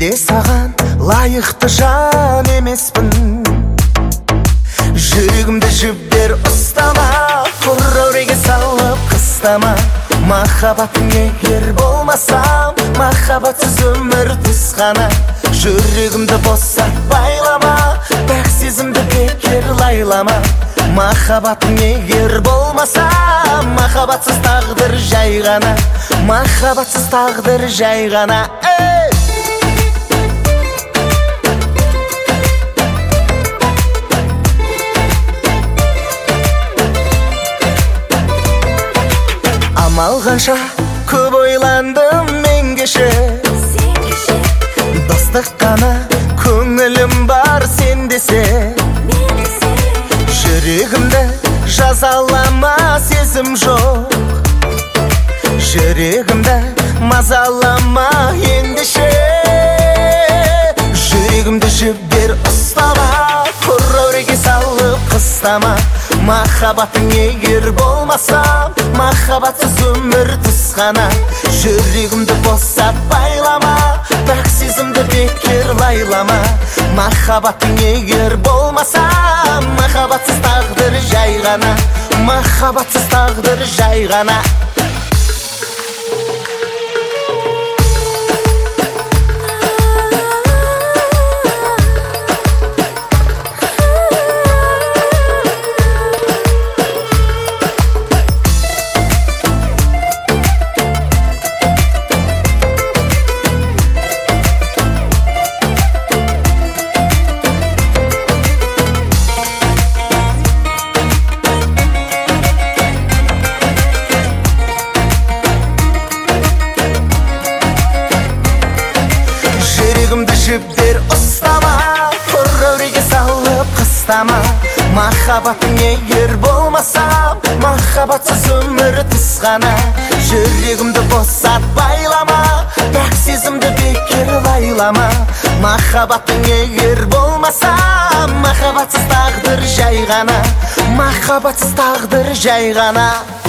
де саған лайықты жан емеспін. Жүрегімді жібер ұстама, құр салып қыстама. Махаббатың егер болмасам, махаббатсыз өмір түс қана. Жүрегімді босат байлама, бәк сезімді бекер лайлама. Махаббатың егер болмаса, махаббатсыз тағдыр жай ғана. Махаббатсыз тағдыр жай ғана. Амал қанша көп ойландым мен кеше, достық қана көңілім бар сен десе. Жүрегімді жазалама, сезім жоқ. Жүрегімді мазалама ендеше. Жүрегімді жібер ұстама, құр салып қыстама. Махаббатың егер болмаса, махаббатсыз өмір түс қана. Жүрегімді босат байлама, бәк сезімді бекер лайлама. Махаббатың егер болмаса, махаббатсыз тағдыр жай ғана. Махаббатсыз тағдыр жай ғана. Жүрегімді жібер ұстама, құр салып қыстама. Махаббатың егер болмаса, махаббатсыз өмір түс қана. Жүрегімді босат байлама, бәк сезімді бекер лайлама. Махаббатың егер болмаса, махаббатсыз тағдыр жай ғана. Махаббатсыз тағдыр жай ғана.